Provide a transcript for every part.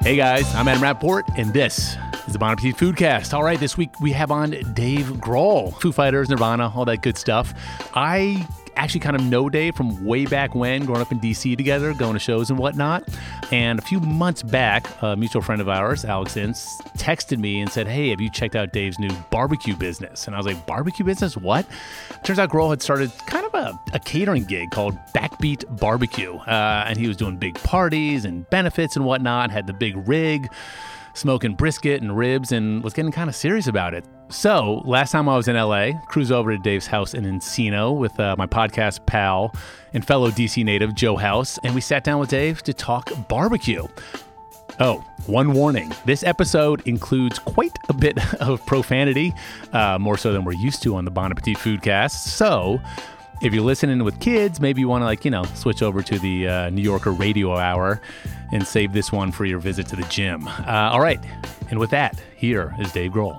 Hey guys, I'm Adam Rappaport, and this is the Bon Appetit Foodcast. All right, this week we have on Dave Grohl, Foo Fighters, Nirvana, all that good stuff. I actually kind of know Dave from way back when, growing up in D.C. together, going to shows and whatnot. And a few months back, a mutual friend of ours, Alex Ince, texted me and said, hey, have you checked out Dave's new barbecue business? And I was like, barbecue business? What? Turns out Grohl had started kind of a catering gig called Backbeat Barbecue. And he was doing big parties and benefits and whatnot, had the big rig, smoking brisket and ribs, and was getting kind of serious about it. So last time I was in LA, cruised over to Dave's house in Encino with my podcast pal and fellow DC native Joe House, and we sat down with Dave to talk barbecue. Oh, one warning. This episode includes quite a bit of profanity, more so than we're used to on the Bon Appetit Foodcast. So if you're listening with kids, maybe you want to switch over to the New Yorker Radio Hour and save this one for your visit to the gym. All right. And with that, here is Dave Grohl.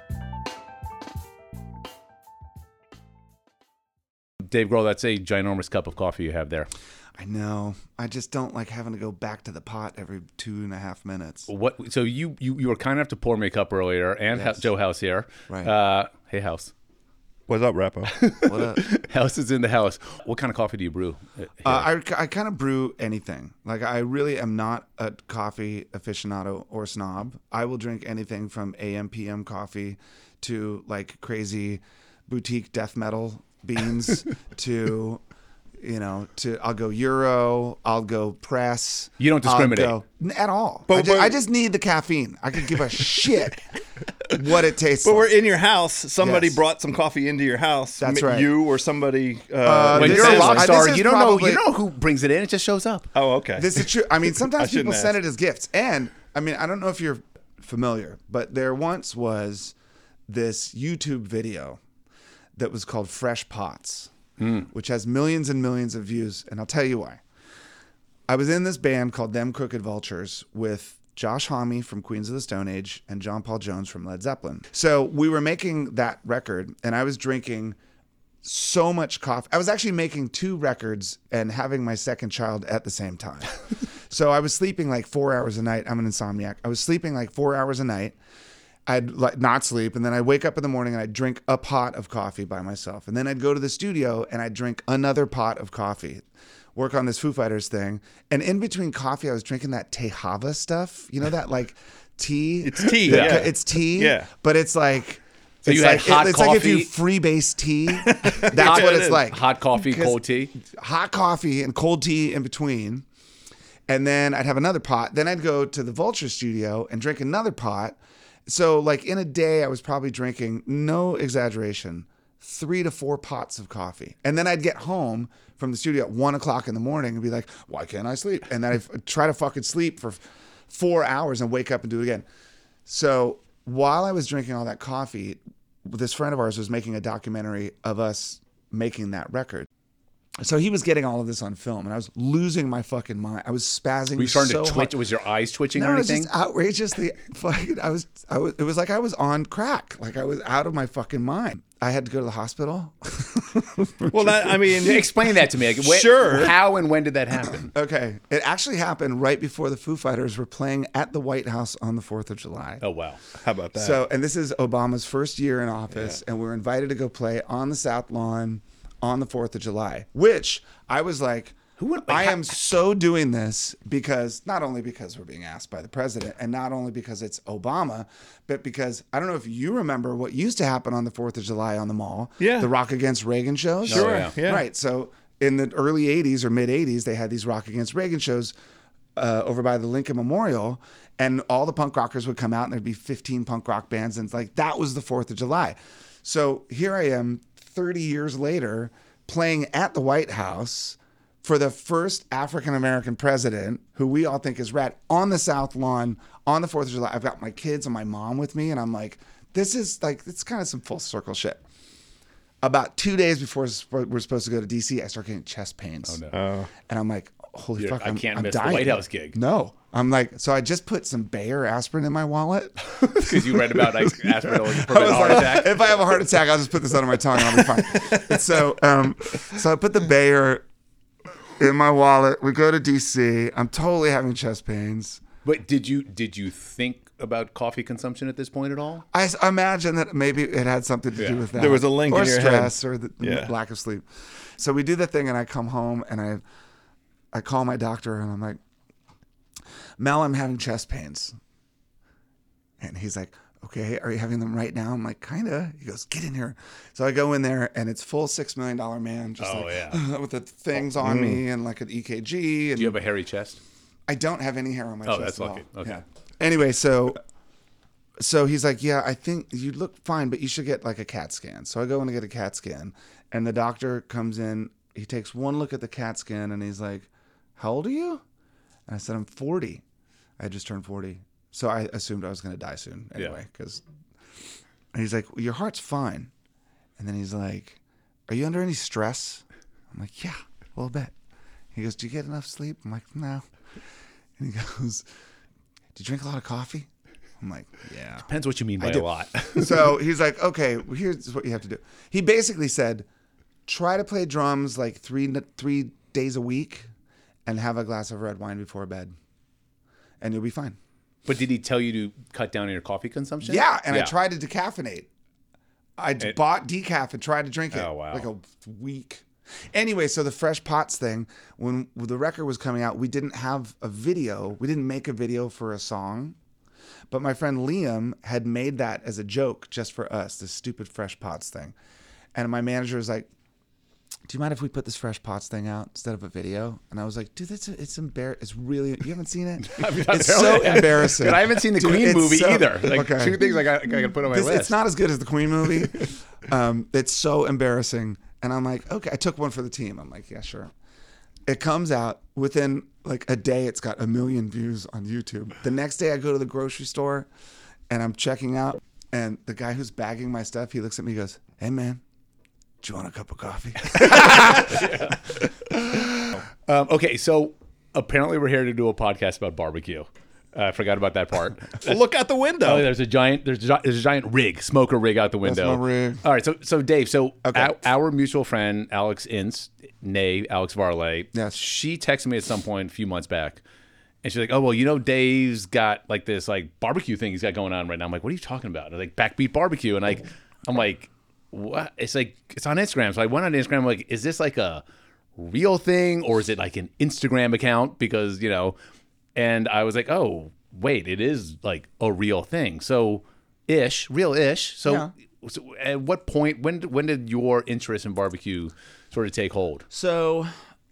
Dave Grohl, that's a ginormous cup of coffee you have there. I know. I just don't like having to go back to the pot every 2.5 minutes. What? So you were kind enough to pour me a cup earlier, and Yes. Joe House here. Right. Hey, House. What's up, Rappo? What up? House is in the house. What kind of coffee do you brew? I kind of brew anything. Like, I really am not a coffee aficionado or snob. I will drink anything from AM, PM coffee to like crazy boutique death metal beans to I'll go Euro, I'll go press. You don't discriminate. At all. But I just need the caffeine. I could give a shit what it tastes But like. we're in your house. Somebody Yes. brought some coffee into your house. That's right. You or somebody. When this you're a is- rock this star, is you don't probably- know who brings it in. It just shows up. Oh, okay. This is true. I mean, sometimes shouldn't people send ask. it as gifts. And, I mean, I don't know if you're familiar, but there once was this YouTube video that was called Fresh Pots, which has millions and millions of views. And I'll tell you why. I was in this band called Them Crooked Vultures with Josh Homme from Queens of the Stone Age and John Paul Jones from Led Zeppelin. So we were making that record, and I was drinking so much coffee. I was actually making 2 records and having my second child at the same time. So I was sleeping like 4 hours a night. I'm an insomniac. I was sleeping like 4 hours a night. I'd like not sleep, and then I'd wake up in the morning and I'd drink a pot of coffee by myself. And then I'd go to the studio and I'd drink another pot of coffee, work on this Foo Fighters thing. And in between coffee, I was drinking that Tejava stuff. You know that like tea? It's tea, yeah. It's tea, Yeah. but it's like... So it's you had like, hot it's like if you coffee? freebase tea. That's what it's like. Hot coffee, Because cold tea. Hot coffee and cold tea in between. And then I'd have another pot. Then I'd go to the Vulture studio and drink another pot. So like in a day, I was probably drinking, no exaggeration, 3 to 4 pots of coffee. And then I'd get home from the studio at 1 o'clock in the morning and be like, why can't I sleep? And then I'd try to fucking sleep for 4 hours and wake up and do it again. So while I was drinking all that coffee, this friend of ours was making a documentary of us making that record. So he was getting all of this on film, and I was losing my fucking mind. I was spazzing. Were you starting so to twitch? hard. Was your eyes twitching No, or it was anything? just outrageously fucking. I was. It was like I was on crack. Like I was out of my fucking mind. I had to go to the hospital. Well, Explain that to me. Like, Sure. How and when did that happen? Okay, it actually happened right before the Foo Fighters were playing at the White House on the 4th of July. Oh, wow. how about that? So, and this is Obama's first year in office, and we're invited to go play on the South Lawn on the 4th of July, which I was like, I am so doing this because not only because we're being asked by the president and not only because it's Obama, but because I don't know if you remember what used to happen on the 4th of July on the mall. Yeah. The Rock Against Reagan shows. Sure. yeah. Yeah. Right. So in the early 80s or mid 80s, they had these Rock Against Reagan shows over by the Lincoln Memorial, and all the punk rockers would come out and there'd be 15 punk rock bands. And it's like, that was the 4th of July. So here I am 30 years later playing at the White House for the first African-American president, who we all think is rad, on the South Lawn on the 4th of July. I've got my kids and my mom with me, and I'm like, this is like, it's kind of some full circle shit. About 2 days before we're supposed to go to D.C., I start getting chest pains. Oh, no. And I'm like, holy fuck, I I'm can't miss dying. the White House gig. No. I'm like, so I just put some Bayer aspirin in my wallet. Because you read about aspirin to prevent a heart attack. If I have a heart attack, I'll just put this under my tongue and I'll be fine. And so I put the Bayer in my wallet. We go to DC. I'm totally having chest pains. But did you think about coffee consumption at this point at all? I imagine that maybe it had something to do with that. There was a link or in your stress head. or the lack of sleep. So we do the thing, and I come home and I call my doctor, and I'm like, Mel, I'm having chest pains. And he's like, okay, are you having them right now? I'm like, kinda. He goes, get in here. So I go in there, and it's full $6 million man, just with the things on me and like an EKG. And Do you have a hairy chest? I don't have any hair on my chest. Oh, that's at all. lucky. Okay. Yeah. Anyway, so he's like, yeah, I think you look fine, but you should get like a CAT scan. So I go in to get a CAT scan, and the doctor comes in. He takes one look at the CAT scan, and he's like, how old are you? And I said, I'm 40. I just turned 40. So I assumed I was going to die soon anyway. And he's like, well, your heart's fine. And then he's like, are you under any stress? I'm like, yeah, a little bit. He goes, do you get enough sleep? I'm like, no. And he goes, do you drink a lot of coffee? I'm like, yeah. Depends what you mean by a lot. So he's like, okay, well, here's what you have to do. He basically said, try to play drums like three days a week and have a glass of red wine before bed, and you'll be fine. But did he tell you to cut down on your coffee consumption? Yeah, and I tried to decaffeinate. I bought decaf and tried to drink it like a week. Anyway, so the Fresh Pots thing, when the record was coming out, we didn't have a video. We didn't make a video for a song. But my friend Liam had made that as a joke just for us, this stupid Fresh Pots thing. And my manager was like, do you mind if we put this Fresh Pots thing out instead of a video? And I was like, dude, it's embarrassing. It's really, you haven't seen it? It's so embarrassing. But I haven't seen the Queen movie either. Like okay. two things I got to put on my list. It's not as good as the Queen movie. It's so embarrassing. And I'm like, okay, I took one for the team. I'm like, yeah, sure. It comes out within like a day. It's got 1 million views on YouTube. The next day I go to the grocery store and I'm checking out. And the guy who's bagging my stuff, he looks at me and goes, hey, man, do you want a cup of coffee? Okay, so apparently we're here to do a podcast about barbecue. I forgot about that part. Well, look out the window. Oh, there's a giant rig, smoker rig out the window. That's my rig. All right, so Dave, Okay. our mutual friend Alex Ince, nay Alex Varley, Yes. she texted me at some point a few months back, and she's like, "Oh well, you know, Dave's got like this like barbecue thing he's got going on right now." I'm like, "What are you talking about?" And like Backbeat Barbecue, and I'm like, "What?" It's like it's on Instagram. So I went on Instagram. I'm like, "Is this like a real thing or is it like an Instagram account?" Because and I was like, "Oh, wait, it is like a real thing." So real-ish. So at what point, when did your interest in barbecue sort of take hold? So,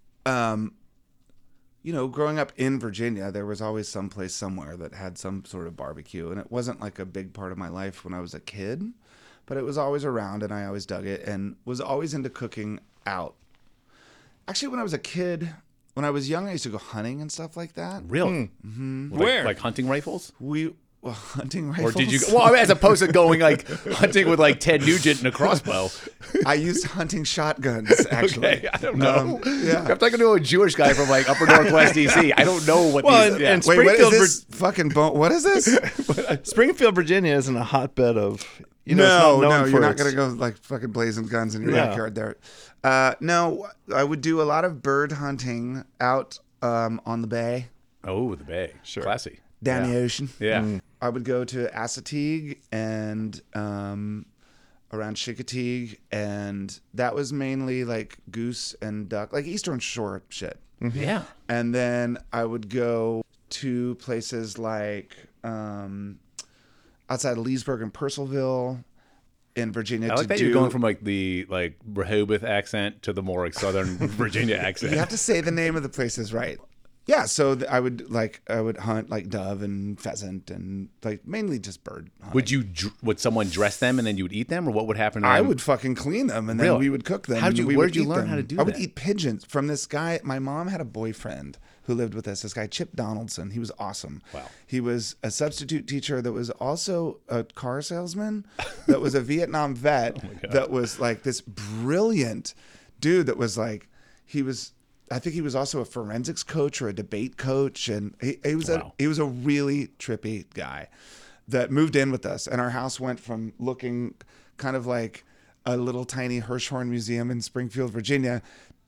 growing up in Virginia, there was always someplace somewhere that had some sort of barbecue. And it wasn't like a big part of my life when I was a kid, but it was always around and I always dug it and was always into cooking out. Actually, when I was a kid, when I was young, I used to go hunting and stuff like that. Really? Mm-hmm. Where? Like hunting rifles? Hunting rifles. Or did you? Well, as opposed to going like hunting with like Ted Nugent and a crossbow. I used hunting shotguns, actually. Okay, I don't know. Yeah. I'm talking to a Jewish guy from like Upper Northwest DC. I don't know what. Well, these, and Wait, what Springfield, is this fucking bone? What is this? Springfield, Virginia isn't a hotbed of. It's No, not known for you're not its- going to go like fucking blazing guns in your Yeah. backyard there. No, I would do a lot of bird hunting out on the bay, Oh, the Bay. Sure. Classy. down the ocean. Yeah. I would go to Assateague and around Chincoteague, and that was mainly like goose and duck, like Eastern Shore shit. Yeah. And then I would go to places like outside of Leesburg and Purcellville in Virginia. I like to that do, you're going from like the Rehoboth accent to the more like Southern Virginia accent. You have to say the name of the places right. Yeah, so I would hunt like dove and pheasant and like mainly just bird hunting. Would someone dress them and then you would eat them, or what would happen to them? I would fucking clean them and then Really? we would cook them. How'd and you- where'd you eat learn them. how to do I would that? eat pigeons from this guy. My mom had a boyfriend who lived with us. This guy Chip Donaldson. He was awesome. Wow. He was a substitute teacher that was also a car salesman. That was a Vietnam vet. That was like this brilliant dude. That was like I think he was also a forensics coach or a debate coach, and he was a really trippy guy that moved in with us, and our house went from looking kind of like a little tiny Hirshhorn museum in Springfield, Virginia,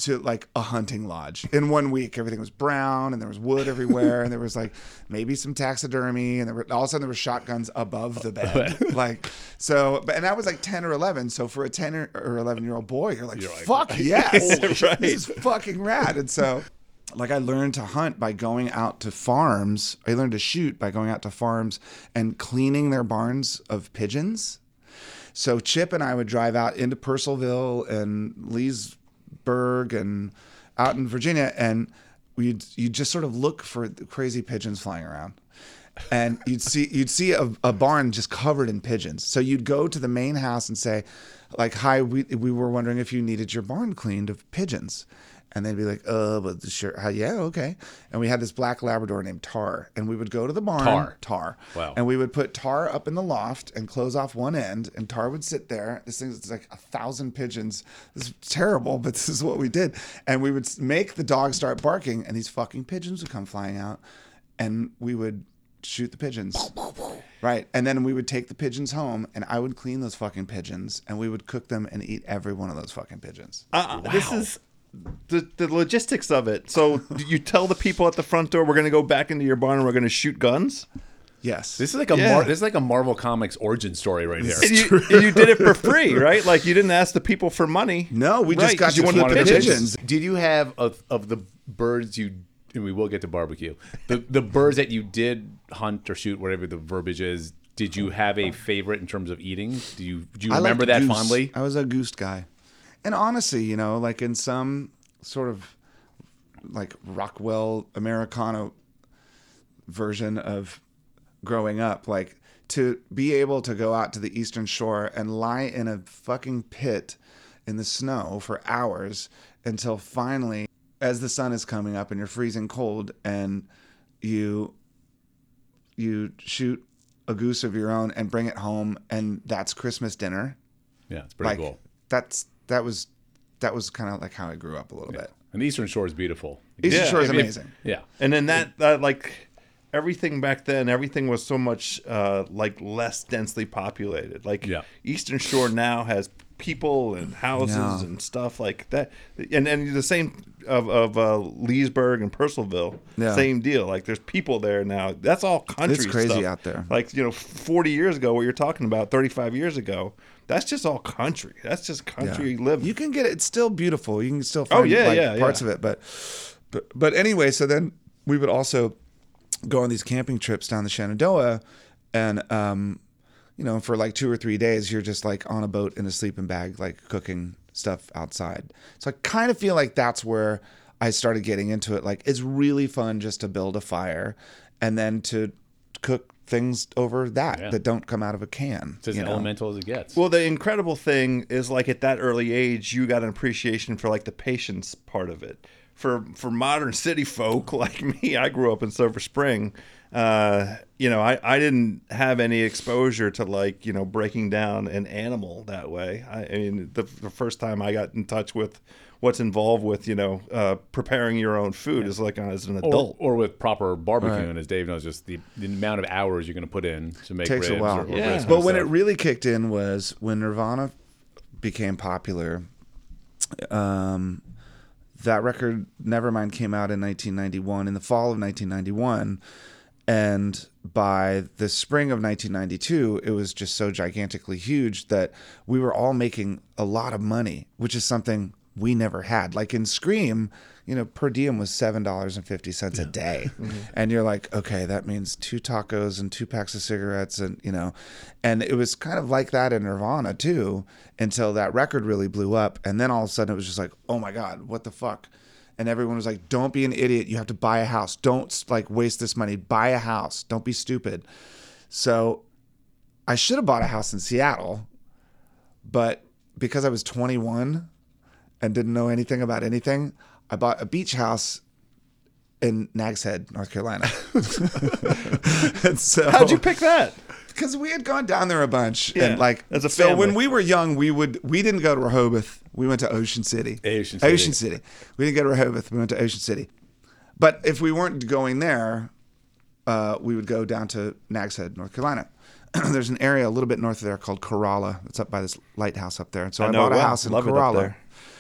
to like a hunting lodge in 1 week. Everything was brown and there was wood everywhere, and there was like maybe some taxidermy, and all of a sudden there were shotguns above the bed. Like, so, and I was like 10 or 11. So for a 10 or 11-year-old boy, you're like, fuck yes, Right. this is fucking rad. And so, like, I learned to hunt by going out to farms. I learned to shoot by going out to farms and cleaning their barns of pigeons. So Chip and I would drive out into Purcellville and Leesburg and out in Virginia, and you'd just sort of look for the crazy pigeons flying around. And you'd see a barn just covered in pigeons. So you'd go to the main house and say, like, hi, we were wondering if you needed your barn cleaned of pigeons. And they'd be like, but sure, yeah, okay. And we had this black Labrador named Tar, and we would go to the barn. Tar. Wow. And we would put Tar up in the loft and close off one end, and Tar would sit there. This thing is like 1,000 pigeons. This is terrible, but this is what we did. And we would make the dog start barking, and these fucking pigeons would come flying out, and we would shoot the pigeons. Right. And then we would take the pigeons home, and I would clean those fucking pigeons, and we would cook them and eat every one of those fucking pigeons. This is the logistics of it. So you tell the people at the front door, we're going to go back into your barn and we're going to shoot guns? Yes. This is like a Marvel Comics origin story right here. And you did it for free, right? Like, you didn't ask the people for money. No, we just got you to wanted keep the pigeons. Did you have of the birds you? And we will get to barbecue. The birds that you did hunt or shoot, whatever the verbiage is. Did you have a favorite in terrums of eating? Do you remember that goose. fondly? I was a goose guy. And honestly, like in some sort of like Rockwell Americana version of growing up, like to be able to go out to the Eastern Shore and lie in a fucking pit in the snow for hours until finally, as the sun is coming up and you're freezing cold, and you shoot a goose of your own and bring it home, and that's Christmas dinner. Yeah, it's pretty cool. That was kind of like how I grew up a little bit. And the Eastern Shore is beautiful. Eastern Shore is amazing. Yeah. And then that like everything back then, everything was so much like less densely populated. Like Eastern Shore now has people and houses and stuff like that. And the same of Leesburg and Purcellville, same deal. Like, there's people there now. That's all country stuff. It's crazy out there. Like, 40 years ago, what you're talking about, 35 years ago, that's just all country. That's just country living. You can get it. It's still beautiful. You can still find parts of it. But anyway, so then we would also go on these camping trips down the Shenandoah, and for like 2 or 3 days, you're just like on a boat in a sleeping bag, like cooking stuff outside. So I kind of feel like that's where I started getting into it. Like, it's really fun just to build a fire and then to cook things over that don't come out of a can. It's as elemental as it gets. Well, the incredible thing is, like, at that early age, you got an appreciation for like the patience part of it. For modern city folk like me, I grew up in Silver Spring. I didn't have any exposure to like, breaking down an animal that way. I mean, the first time I got in touch with what's involved with, preparing your own food is like as an adult. Or with proper barbecuing, as Dave knows, just the amount of hours you're going to put in to make takes ribs. A while. Or ribs But when it really kicked in was when Nirvana became popular. That record, Nevermind, came out in 1991, in the fall of 1991. And by the spring of 1992, it was just so gigantically huge that we were all making a lot of money, which is something we never had. Like in Scream, per diem was $7.50 a day. And you're like, okay, that means 2 tacos and 2 packs of cigarettes. And, and it was kind of like that in Nirvana too, until that record really blew up. And then all of a sudden it was just like, oh my God, what the fuck? And everyone was like, don't be an idiot. You have to buy a house. Don't like waste this money. Buy a house. Don't be stupid. So I should have bought a house in Seattle, but because I was 21 and didn't know anything about anything, I bought a beach house in Nags Head, North Carolina. And so, how'd you pick that? Because we had gone down there a bunch, and like as a family. So when we were young, we didn't go to Rehoboth. We went to Ocean City. Ocean City. We didn't go to Rehoboth. We went to Ocean City. But if we weren't going there, we would go down to Nags Head, North Carolina. There's an area a little bit north of there called Corolla. It's up by this lighthouse up there. And so I bought a house in Corolla.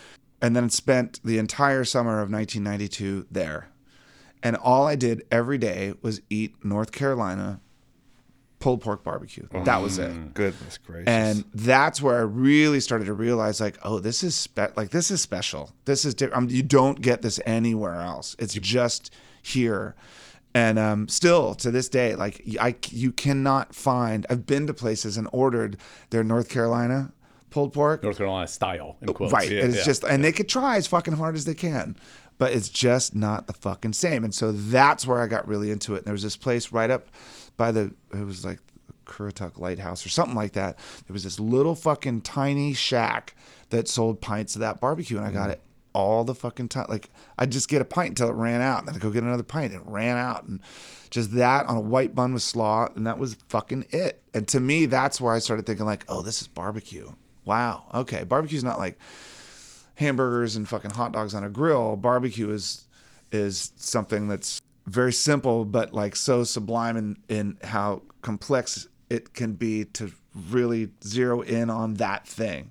and then spent the entire summer of 1992 there. And all I did every day was eat North Carolina pulled pork barbecue. That was it. Goodness gracious. And that's where I really started to realize, like, oh, this is this is special. This is different. You don't get this anywhere else. It's just here. And still to this day, like you cannot find. I've been to places and ordered their North Carolina pulled pork, North Carolina style, in quotes. right? Yeah, and it's just, and they could try as fucking hard as they can, but it's just not the fucking same. And so that's where I got really into it. And there was this place right up by it was like Currituck Lighthouse or something like that. There was this little fucking tiny shack that sold pints of that barbecue, and I got it all the fucking time. Like, I'd just get a pint until it ran out, and then I'd go get another pint, and it ran out, and just that on a white bun with slaw, and that was fucking it. And to me, that's where I started thinking, like, oh, this is barbecue. Wow, okay, barbecue's not like hamburgers and fucking hot dogs on a grill. Barbecue is something that's very simple, but like so sublime in how complex it can be to really zero in on that thing.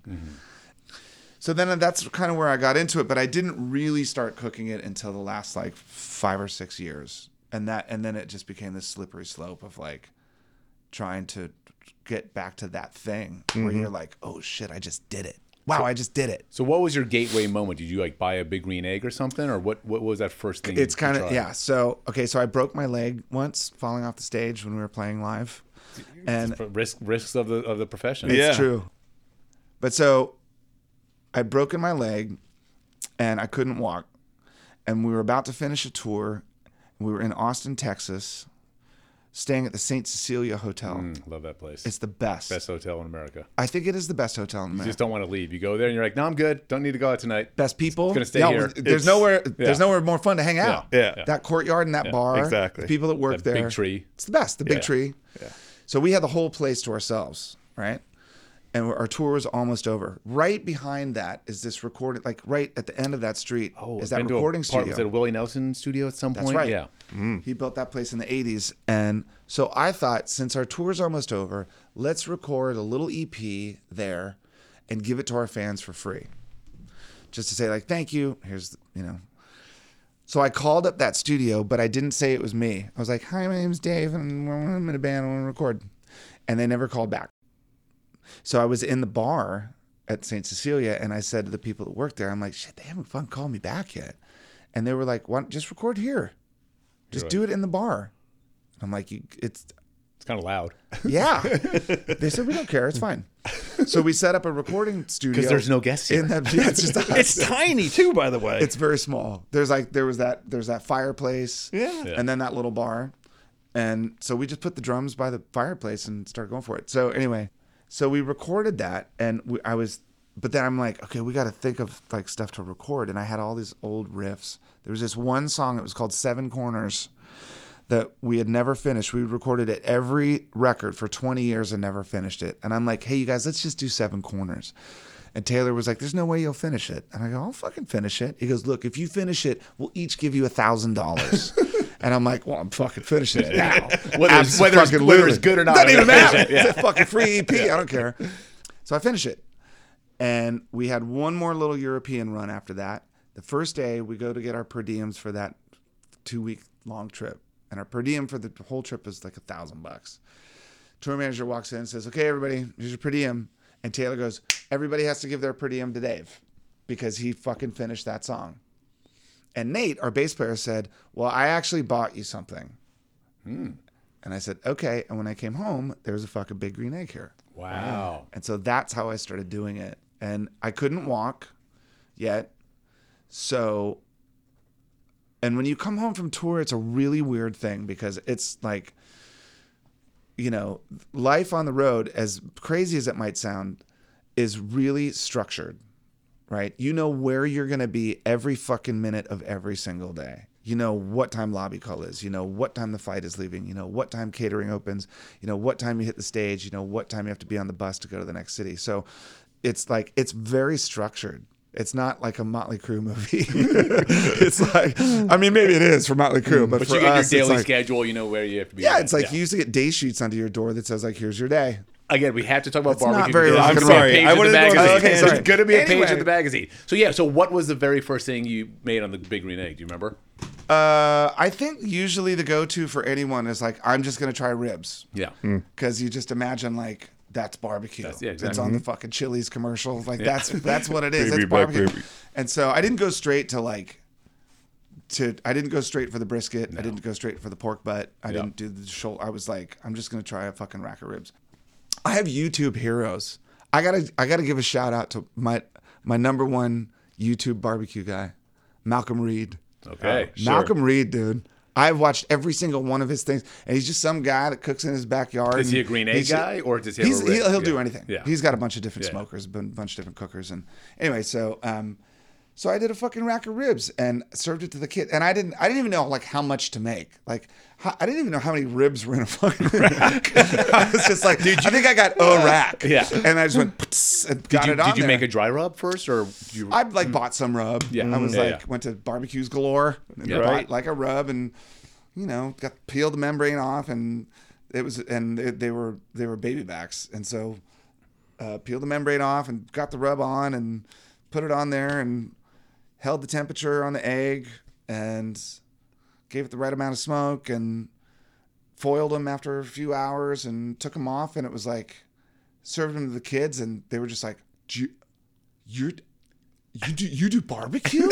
So then that's kind of where I got into it, but I didn't really start cooking it until the last like 5 or 6 years. And then it just became this slippery slope of like trying to get back to that thing where you're like, oh shit, I just did it. Wow, I just did it. So what was your gateway moment? Did you like buy a big green egg or something? Or what was that first thing? It's kind you of, tried? yeah. So I broke my leg once falling off the stage when we were playing live. And risks of the profession. it's Yeah. true. But so I'd broken my leg and I couldn't walk. And we were about to finish a tour. We were in Austin, Texas, staying at the St. Cecilia Hotel. Love that place. It's the best. Best hotel in America. I think it is the best hotel in You America. just don't want to leave. You go there and you're like, no, I'm good. Don't need to go out tonight. Best people. Gonna stay here. There's nowhere more fun to hang out. Yeah. That courtyard and that bar. exactly. The people that work That there. big tree. It's the best. The big Yeah. tree. Yeah. So we had the whole place to ourselves, right? And our tour was almost over. Right behind that is this recording, like right at the end of that street is that been to a recording part- Was it a studio. Willie Nelson studio at some That's point? right. Yeah. He built that place in the 80s. And so I thought, since our tour's almost over, let's record a little EP there and give it to our fans for free. Just to say, like, thank you. Here's, So I called up that studio, but I didn't say it was me. I was like, hi, my name's Dave, and I'm in a band, I want to record. And they never called back. So I was in the bar at St. Cecilia, and I said to the people that worked there, I'm like, shit, they haven't fucking called me back yet. And they were like, why don't just record here? Just do it in the bar. I'm like, it's kind of loud. yeah. They said, we don't care. It's fine. So we set up a recording studio. Because there's no guests here. It's just us. It's tiny too, by the way. It's very small. There's that fireplace. Yeah. And then that little bar. And so we just put the drums by the fireplace and started going for it. So anyway, so we recorded that, and but then I'm like, okay, we got to think of like stuff to record. And I had all these old riffs. There was this one song that was called Seven Corners that we had never finished. We recorded it every record for 20 years and never finished it. And I'm like, hey, you guys, let's just do Seven Corners. And Taylor was like, there's no way you'll finish it. And I go, I'll fucking finish it. He goes, look, if you finish it, we'll each give you $1,000. And I'm like, well, I'm fucking finishing it now. Whether it's good or not. Doesn't even matter. Yeah. It's a fucking free EP. I don't care. So I finish it. And we had one more little European run after that. The first day, we go to get our per diems for that 2-week long trip. And our per diem for the whole trip was like $1,000. Tour manager walks in and says, okay, everybody, here's your per diem. And Taylor goes, everybody has to give their per diem to Dave because he fucking finished that song. And Nate, our bass player, said, well, I actually bought you something. And I said, okay. And when I came home, there was a fucking big green egg here. Wow. And so that's how I started doing it. And I couldn't walk yet. So, and when you come home from tour, it's a really weird thing because it's like, life on the road, as crazy as it might sound, is really structured, right? You know where you're going to be every fucking minute of every single day. You know what time lobby call is. You know what time the flight is leaving. You know what time catering opens. You know what time you hit the stage. You know what time you have to be on the bus to go to the next city. So it's like, it's very structured. It's not like a Motley Crue movie. It's like, I mean, maybe it is for Motley Crue, but for you get us, your it's daily like, schedule. You know where you have to be. yeah, it's like you used to get day sheets under your door that says like, here's your day. Again, we have to talk about That's not barbecue. very because rock there's and gonna roll. be a page I in the wouldn't go to magazine. okay, sorry. There's going to be a page in Anyway. the magazine. So yeah, so what was the very first thing you made on the Big Green Egg? Do you remember? I think usually the go-to for anyone is like, I'm just gonna try ribs. Yeah. Because you just imagine like that's barbecue. Yeah, exactly. It's on the fucking Chili's commercial. Like that's what it is. Baby It's back barbecue. baby. And so I didn't go straight to I didn't go straight for the brisket. I didn't go straight for the pork butt. I didn't do the shoulder. I was like, I'm just gonna try a fucking rack of ribs. I have YouTube heroes. I gotta give a shout out to my number one YouTube barbecue guy, Malcolm Reed. Okay. Malcolm Reed, dude. I've watched every single one of his things, and he's just some guy that cooks in his backyard. Is he a Green Egg He's- guy, or does he have a He'll rig? do Yeah. anything. Yeah. He's got a bunch of different Yeah. smokers, a bunch of different cookers, and anyway, so I did a fucking rack of ribs and served it to the kid, and I didn't even know like how much to make. Like I didn't even know how many ribs were in a fucking rack. I was just like, I think I got a rack. Yeah. and I just went "Pts," and got it on Did you there. make a dry rub first, or you? I like bought some rub. Yeah. I was Yeah, like yeah. went to Barbecues Galore and Yeah. bought Right. like a rub and got peeled the membrane off and they were baby backs and so peeled the membrane off and got the rub on and put it on there and held the temperature on the egg and gave it the right amount of smoke and foiled them after a few hours and took them off and it was like served them to the kids and they were just like, you do barbecue?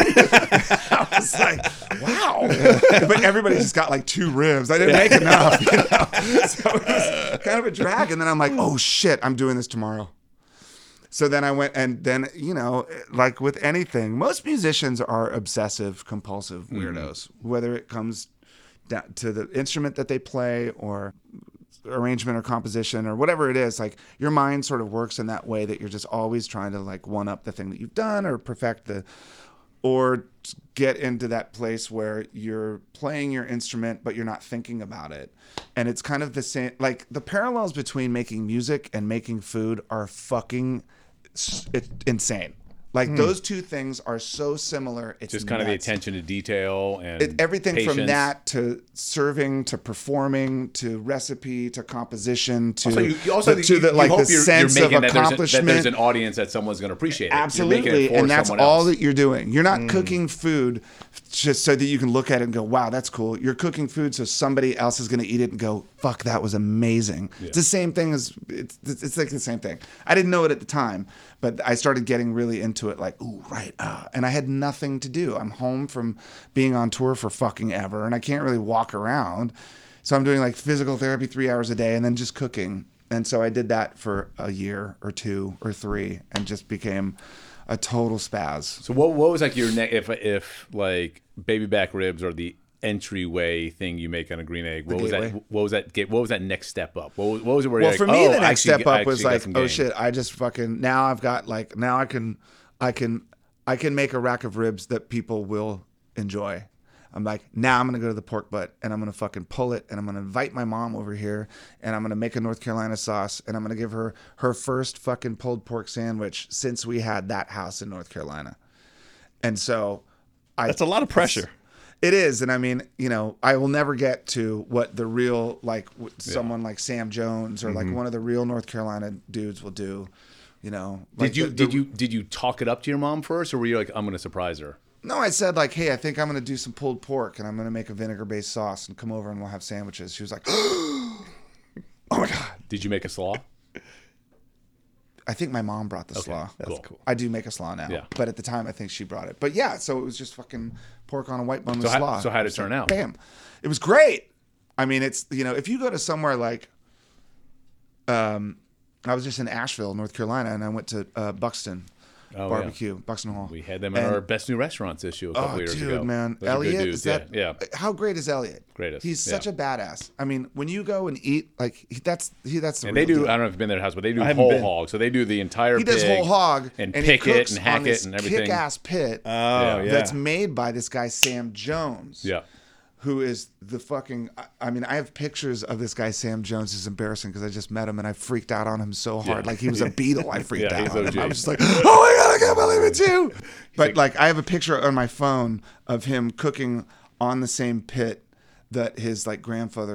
I was like, wow. But everybody just got like 2 ribs. I didn't make enough, you know? So it was kind of a drag. And then I'm like, oh shit, I'm doing this tomorrow. So then I went and then, like with anything, most musicians are obsessive, compulsive weirdos, whether it comes down to the instrument that they play or arrangement or composition or whatever it is. Like your mind sort of works in that way that you're just always trying to like one up the thing that you've done or perfect or get into that place where you're playing your instrument but you're not thinking about it. And it's kind of the same, like the parallels between making music and making food are fucking insane. Like those two things are so similar. It's just kind of the nuts. attention to detail and Everything from patience. that to serving to performing to recipe to composition to Also, you also the hope sense you're of making that accomplishment. there's an audience that someone's going to appreciate it. You're Absolutely, making it for and that's someone all else. that you're doing. You're not cooking food just so that you can look at it and go, "Wow, that's cool." You're cooking food so somebody else is going to eat it and go, "Fuck, that was amazing." It's the same thing as it's like the same thing. I didn't know it at the time, but I started getting really into it. Like, ooh, right, and I had nothing to do. I'm home from being on tour for fucking ever, and I can't really walk around, so I'm doing like physical therapy 3 hours a day, and then just cooking. And so I did that for a year or 2 or 3, and just became a total spaz. So what was like your if like baby back ribs are the entryway thing you make on a green egg? What was gateway. that? What was that next step up? What was it? Where Well, you're for like, me, oh, the I next actually- step I up was actually got like, some oh game. shit, I just fucking now I've got like now I can make a rack of ribs that people will enjoy. I'm like, now I'm going to go to the pork butt and I'm going to fucking pull it and I'm going to invite my mom over here and I'm going to make a North Carolina sauce and I'm going to give her her first fucking pulled pork sandwich since we had that house in North Carolina. And so That's a lot of pressure. it is. And I mean, I will never get to what the real, like someone like Sam Jones or like one of the real North Carolina dudes will do, Like Did you talk it up to your mom first, or were you like, I'm going to surprise her? No, I said like, hey, I think I'm going to do some pulled pork and I'm going to make a vinegar-based sauce and come over and we'll have sandwiches. She was like, oh my God. Did you make a slaw? I think my mom brought the slaw. That's cool. I do make a slaw now. Yeah. But at the time, I think she brought it. But yeah, so it was just fucking pork on a white bone with So how- slaw. so how'd it was turn like, out? Bam. It was great. I mean, it's, if you go to somewhere like, I was just in Asheville, North Carolina, and I went to Buxton Barbecue, Buxton Hall. We had them in our best new restaurants issue a couple years dude, ago. man. Those are good Elliot, dudes. is that, yeah. How great is Elliot? Greatest, He's yeah. such a badass. I mean, when you go and eat, like that's the And real they do. deal. I don't know if you've been to their house, but they do haven't whole been. hog. So they do the entire. He does pig whole hog and he pick it cooks and on hack this it and everything. Kick-ass pit Oh, yeah. that's made by this guy Sam Jones. Yeah. Who is the fucking? I mean, I have pictures of this guy Sam Jones. It's embarrassing because I just met him and I freaked out on him so hard. Yeah. Like he was a Beatle. I freaked Yeah, out he's on him. OG. I was just like, oh my God, I can't believe it's you. But like, I have a picture on my phone of him cooking on the same pit that his like grandfather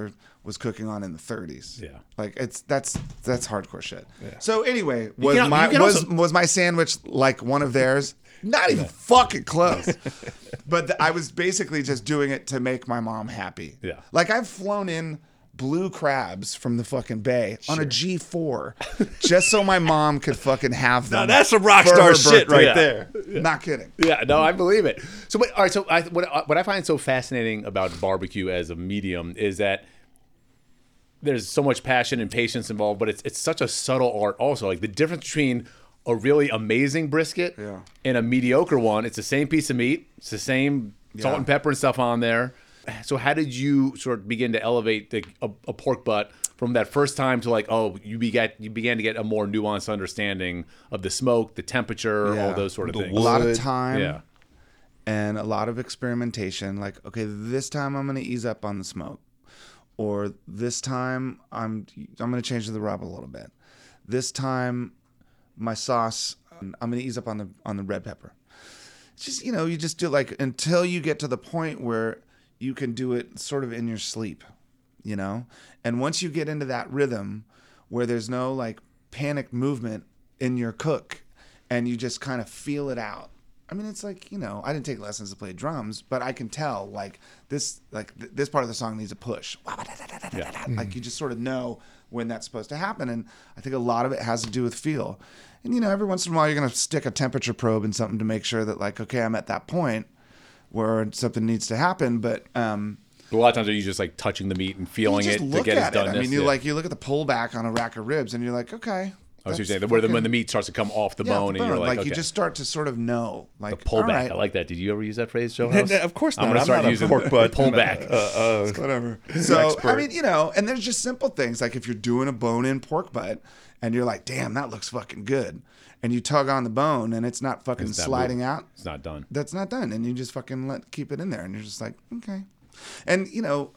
was cooking on in the 30s. Yeah. Like that's hardcore shit. Yeah. So anyway, also- was my sandwich like one of theirs? Not even fucking close. But I was basically just doing it to make my mom happy. Yeah. Like I've flown in blue crabs from the fucking bay on a G4 just so my mom could fucking have them. Now that's some rock for star her shit birthday. right there. Not kidding. Yeah, no, I believe it. So, all right. So, what I find so fascinating about barbecue as a medium is that there's so much passion and patience involved, but it's such a subtle art. Also, like the difference between a really amazing brisket and a mediocre one. It's the same piece of meat. It's the same salt and pepper and stuff on there. So, how did you sort of begin to elevate a pork butt from that first time to like, oh, you began to get a more nuanced understanding of the smoke, the temperature, all those sort of things. A lot of Wood. time and a lot of experimentation. Like, okay, this time I'm going to ease up on the smoke, or this time I'm going to change the rub a little bit. This time, my sauce, I'm going to ease up on the red pepper. It's just, you just do like until you get to the point where you can do it sort of in your sleep, And once you get into that rhythm where there's no like panic movement in your cook and you just kind of feel it out. I mean, it's like, I didn't take lessons to play drums, but I can tell like this part of the song needs a push. Like you just sort of know when that's supposed to happen. And I think a lot of it has to do with feel. And, every once in a while you're going to stick a temperature probe in something to make sure that like, okay, I'm at that point where something needs to happen. But a lot of times are you just like touching the meat and feeling it to get its doneness? I mean, you look at the pullback on a rack of ribs and you're like, okay. I was saying when the meat starts to come off the bone, and you're like, okay. You just start to sort of know, like the pullback. All right. I like that. Did you ever use that phrase, Joe House? Of course not. I'm gonna start not using a pork butt pullback. Whatever. So I mean, and there's just simple things like if you're doing a bone-in pork butt and you're like, damn, that looks fucking good, and you tug on the bone and it's not fucking sliding out. It's not done. That's not done, and you just fucking keep it in there, and you're just like, okay, and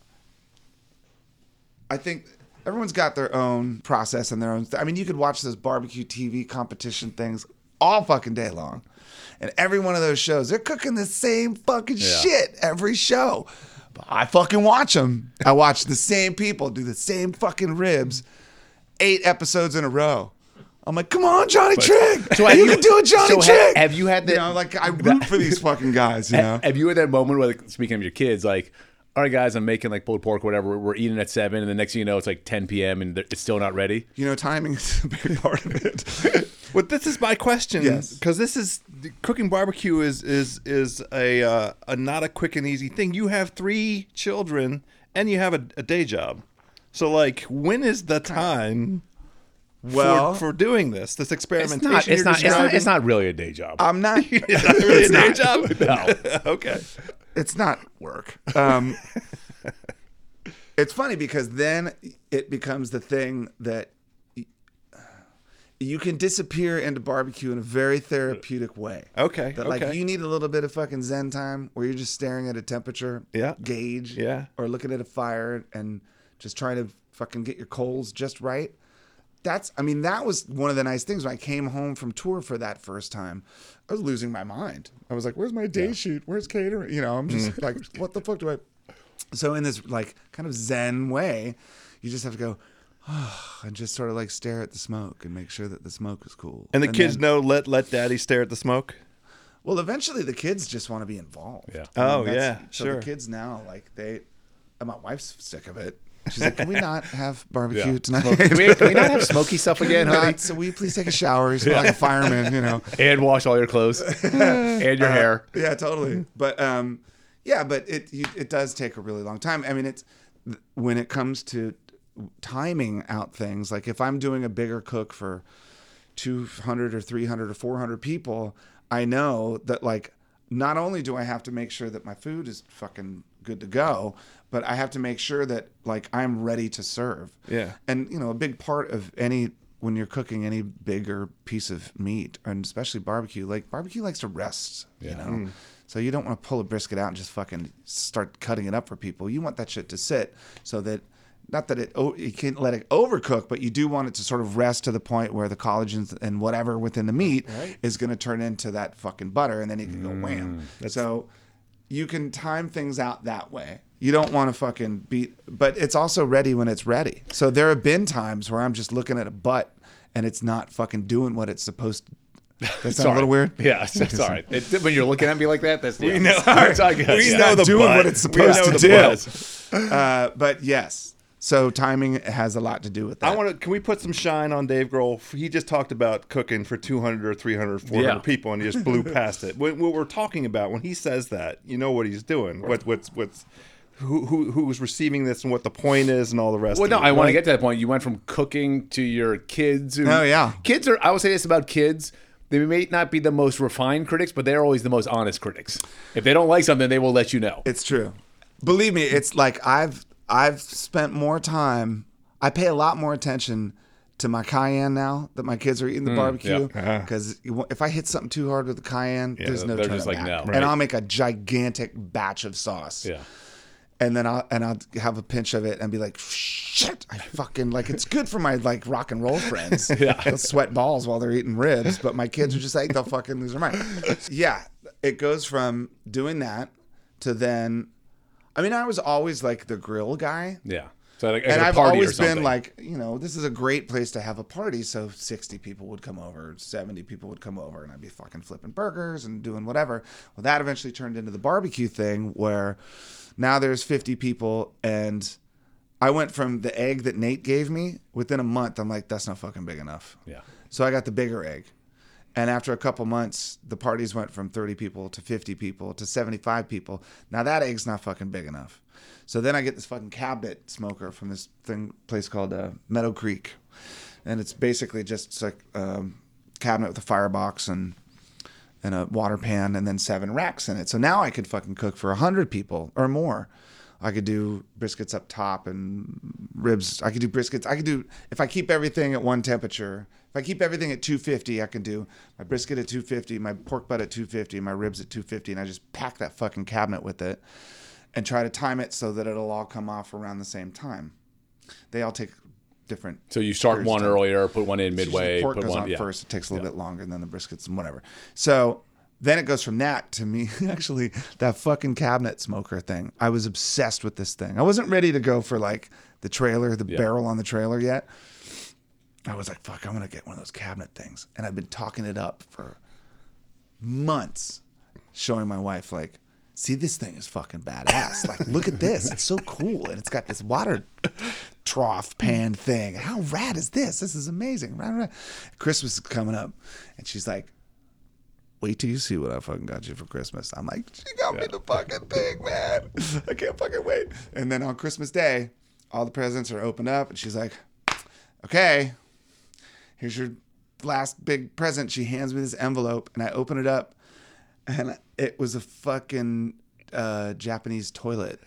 I think everyone's got their own process and their own. I mean, you could watch those barbecue TV competition things all fucking day long, and every one of those shows, they're cooking the same fucking shit every show. But I fucking watch them. I watch the same people do the same fucking ribs 8 episodes in a row. I'm like, come on, Johnny Trigg. So you can do it, Johnny Trigg. Have you had that? I root for these fucking guys. Have you had that moment where, like, speaking of your kids, like, all right, guys, I'm making like pulled pork, whatever. We're eating at 7, and the next thing you know, it's like 10 p.m. and it's still not ready. Timing is a big part of it. Well, this is my question. Yes. Because this is cooking barbecue is a not a quick and easy thing. You have 3 children and you have a day job. So like, when is the time for doing this experimentation? It's not really a day job. I'm not. It's not really a day job? No. Okay. It's not work. It's funny because then it becomes the thing that you can disappear into barbecue in a very therapeutic way. Okay. That like you need a little bit of fucking zen time where you're just staring at a temperature gauge, or looking at a fire and just trying to fucking get your coals just right. That was one of the nice things when I came home from tour for that first time. I was losing my mind. I was like, where's my day sheet? Where's catering? I'm just like, what the fuck do I... So in this like kind of zen way, you just have to go, and just sort of like stare at the smoke and make sure that the smoke is cool. And the kids know, let daddy stare at the smoke? Well, eventually the kids just want to be involved. Yeah. So the kids now, like my wife's sick of it. She's like, can we not have barbecue tonight? Can we not have smoky stuff again, honey? So will you please take a shower? You smell like a fireman, And wash all your clothes. And your hair. Yeah, totally. But but it does take a really long time. I mean, it's when it comes to timing out things, like if I'm doing a bigger cook for 200 or 300 or 400 people, I know that like not only do I have to make sure that my food is fucking good to go, but I have to make sure that like I'm ready to serve. Yeah. And a big part of when you're cooking any bigger piece of meat, and especially barbecue likes to rest, So you don't want to pull a brisket out and just fucking start cutting it up for people. You want that shit to sit so that, not that you can't let it overcook, but you do want it to sort of rest to the point where the collagens and whatever within the meat is going to turn into that fucking butter, and then you can go wham. So you can time things out that way. You don't want to fucking beat, but it's also ready when it's ready. So there have been times where I'm just looking at a butt and it's not fucking doing what it's supposed to. That sound a little weird? Yeah, sorry. When you're looking at me like that, that's We know. It's all good. We Yeah. know the doing butt. what it's We supposed know to the do. butt. But yes, so timing has a lot to do with that. I want to. Can we put some shine on Dave Grohl? He just talked about cooking for 200 or 300, 400 Yeah. people, and he just blew past it. What we're talking about when he says that, you know what he's doing. What's who's receiving this and what the point is and all the rest. Well, of no, it, I want to right? get to that point. You went from cooking to your kids. Oh, yeah. Kids are, I will say this about kids. They may not be the most refined critics, but they're always the most honest critics. If they don't like something, they will let you know. It's true. Believe me, it's like I've spent more time. I pay a lot more attention to my cayenne now that my kids are eating the barbecue. yeah. Because if I hit something too hard with the cayenne, there's no they're turning just like, back. no. And Right. I'll make a gigantic batch of sauce. Yeah. And then I'll have a pinch of it and be like, shit, I fucking like it's good for my like rock and roll friends. Yeah. They'll sweat balls while they're eating ribs, but my kids are just like they'll fucking lose their mind. Yeah, it goes from doing that to then. I mean, I was always like the grill guy. Yeah. So like, And a I've party or always something. been like, this is a great place to have a party. So 60 people would come over, 70 people would come over, and I'd be fucking flipping burgers and doing whatever. Well, that eventually turned into the barbecue thing where now there's 50 people. And I went from the egg that Nate gave me within a month. I'm like, that's not fucking big enough. Yeah. So I got the bigger egg. And after a couple months, the parties went from 30 people to 50 people to 75 people. Now that egg's not fucking big enough. So then I get this fucking cabinet smoker from this place called Meadow Creek. And it's basically just like cabinet with a firebox and a water pan and then 7 racks in it. So now I could fucking cook for 100 people or more. I could do briskets up top and ribs. I could do briskets. If I keep everything at one temperature, if I keep everything at 250, I can do my brisket at 250, my pork butt at 250, my ribs at 250, and I just pack that fucking cabinet with it and try to time it so that it'll all come off around the same time. They all take different. So you start periods one of time. earlier, put one in Usually midway, pork put goes one. on Yeah. first. It takes a little bit longer, and then the briskets and whatever. So then it goes from that to me, actually, that fucking cabinet smoker thing. I was obsessed with this thing. I wasn't ready to go for like the trailer, the barrel on the trailer yet. I was like, fuck, I'm going to get one of those cabinet things. And I've been talking it up for months, showing my wife, like, see, this thing is fucking badass. Like, look at this. It's so cool. And it's got this water trough pan thing. How rad is this? This is amazing. Christmas is coming up. And she's like, wait till you see what I fucking got you for Christmas. I'm like, she got me the fucking thing, man. I can't fucking wait. And then on Christmas Day, all the presents are opened up. And she's like, okay, here's your last big present. She hands me this envelope. And I open it up. And it was a fucking Japanese toilet.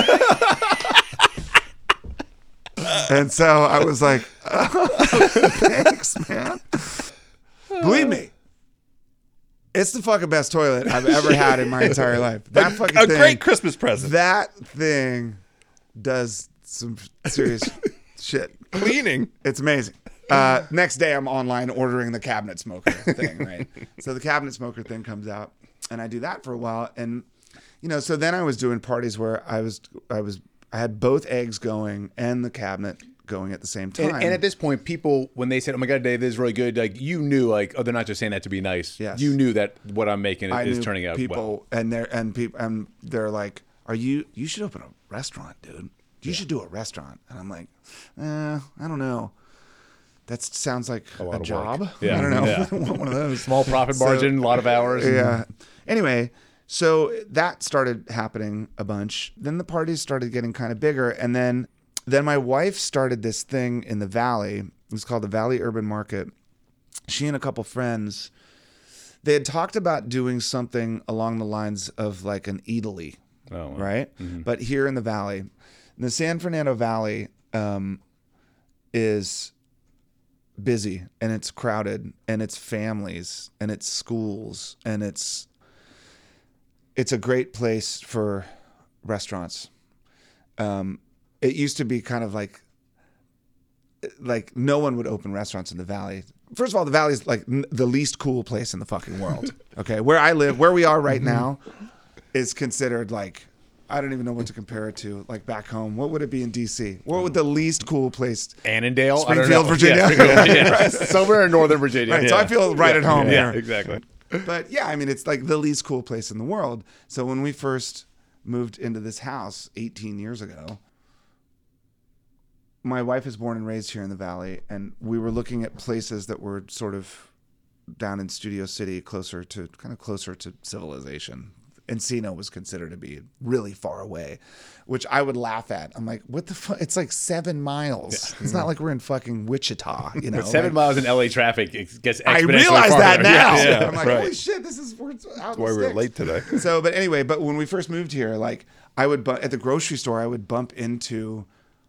And so I was like, oh, thanks, man. Believe me, it's the fucking best toilet I've ever had in my entire life. That fucking A thing, great Christmas present. That thing does some serious shit. Cleaning. It's amazing. Next day, I'm online ordering the cabinet smoker thing, right? So the cabinet smoker thing comes out, and I do that for a while, and so then I was doing parties where I had both eggs going and the cabinet going at the same time. And at this point, people, when they said, "Oh my God, Dave, this is really good," like you knew, like, oh, they're not just saying that to be nice. Yes. You knew that what I'm making I is knew turning out people, well. and they're like, you should open a restaurant, dude. You should do a restaurant. And I'm like, I don't know. That sounds like a lot of job. work. Yeah. I don't know. Yeah. I want one of those. Small profit margin, a lot of hours. Yeah. Anyway, so that started happening a bunch. Then the parties started getting kind of bigger. And then my wife started this thing in the Valley. It was called the Valley Urban Market. She and a couple friends, they had talked about doing something along the lines of like an Eataly, right? Mm-hmm. But here in the Valley. The San Fernando Valley is busy, and it's crowded, and it's families, and it's schools, and it's a great place for restaurants. It used to be kind of like no one would open restaurants in the Valley. First of all, the Valley is like the least cool place in the fucking world. Okay, where I live, where we are right now, is considered like I don't even know what to compare it to. Like back home, what would it be in DC? What would the least cool place? Annandale, Springfield, Virginia. Yeah, Springfield, Virginia. Right. Somewhere in Northern Virginia. Right, so I feel right at home Yeah, here. exactly. But yeah, I mean, it's like the least cool place in the world. So when we first moved into this house 18 years ago, my wife is born and raised here in the Valley, and we were looking at places that were sort of down in Studio City, closer to civilization. Encino was considered to be really far away, which I would laugh at. I'm like, what the fuck? It's like 7 miles. Yeah. It's not like we're in fucking Wichita, you know. But 7 miles in LA traffic, it gets exponentially I realize farther. that now. Yeah, I'm like, right. holy shit, this is we're out That's why we were late today. So, but anyway, but when we first moved here, like I would at the grocery store, I would bump into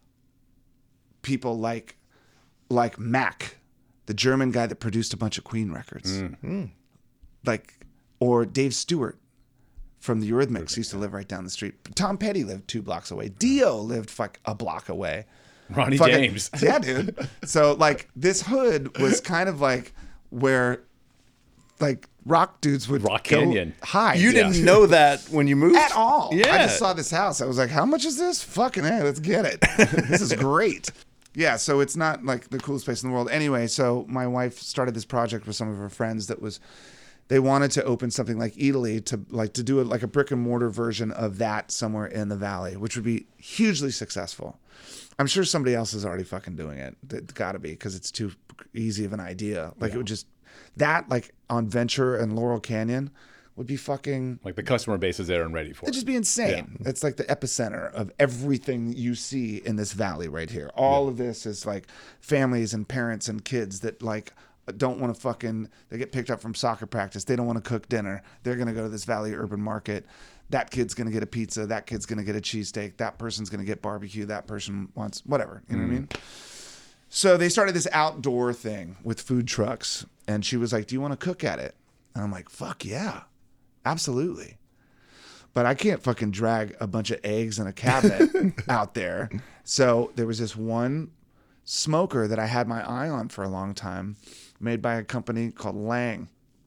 people like Mac, the German guy that produced a bunch of Queen records, like, or Dave Stewart from the Eurythmics used to live right down the street. Tom Petty lived 2 blocks away. Dio lived a block away. Ronnie James. Yeah, dude. So like this hood was kind of like where like rock dudes would Rock go Canyon. hide. You didn't know that when you moved? At all. Yeah. I just saw this house. I was like, how much is this? Fucking hey, let's get it. This is great. Yeah, so it's not like the coolest place in the world. Anyway, so my wife started this project with some of her friends that was, they wanted to open something like Italy to do like a brick and mortar version of that somewhere in the Valley, which would be hugely successful. I'm sure somebody else is already fucking doing it. It's got to be, because it's too easy of an idea. Like it would just, that like on Venture and Laurel Canyon would be fucking, Like the customer base is there and ready for it'd it. just be insane. Yeah. It's like the epicenter of everything you see in this valley right here. All of this is like families and parents and kids that like don't want to fucking, they get picked up from soccer practice. They don't want to cook dinner. They're going to go to this Valley Urban Market. That kid's going to get a pizza. That kid's going to get a cheesesteak. That person's going to get barbecue. That person wants whatever. You know what I mean? So they started this outdoor thing with food trucks. And she was like, do you want to cook at it? And I'm like, fuck yeah, absolutely. But I can't fucking drag a bunch of eggs in a cabinet out there. So there was this one smoker that I had my eye on for a long time, made by a company called Lang